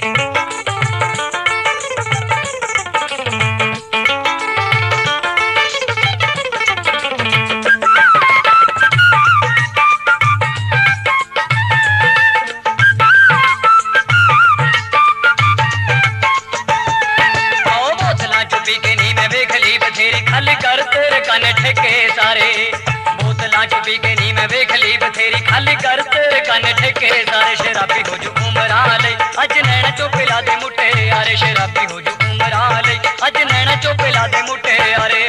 खल कर तेरे कन ठेके सारे बोतलां च पी के नी मैं वेख ली बथेरी खल कर तेरे कन ठेके सारे शराबी हो जू उमरा ले अज नैना चो पिला दे मुट्टे यारे शराबी हो जू उमरा ले अज नैना चो पिला दे मुट्टे यारे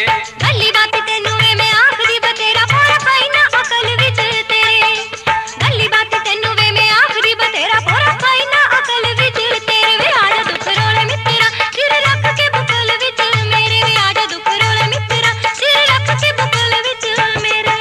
गल्ली बात तेनू वे मैं आखदी बतेरा पोरा पाई ना अकल विच तेरे गल्ली बात तेनू वे मैं आखदी बतेरा पोरा पाई ना अकल विच तेरे वे आजा दुख रोले मित्रा सिर रख के बुकल विच मेरे वे आजा दुख रोले मित्रा सिर रख के बुकल विच मेरे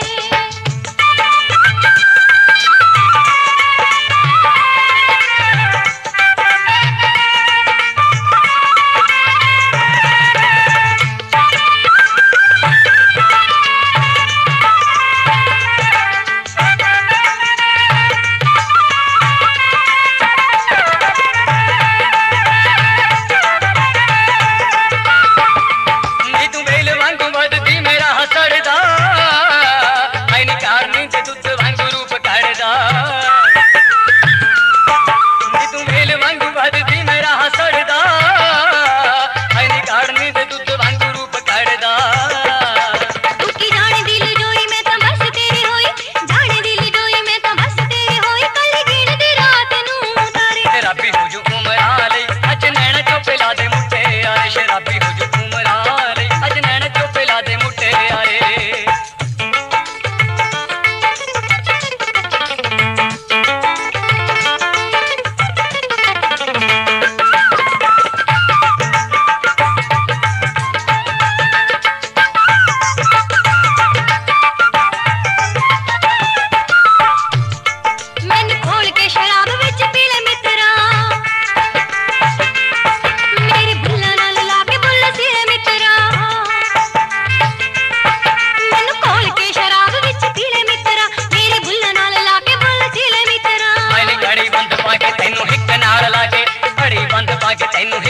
तेनू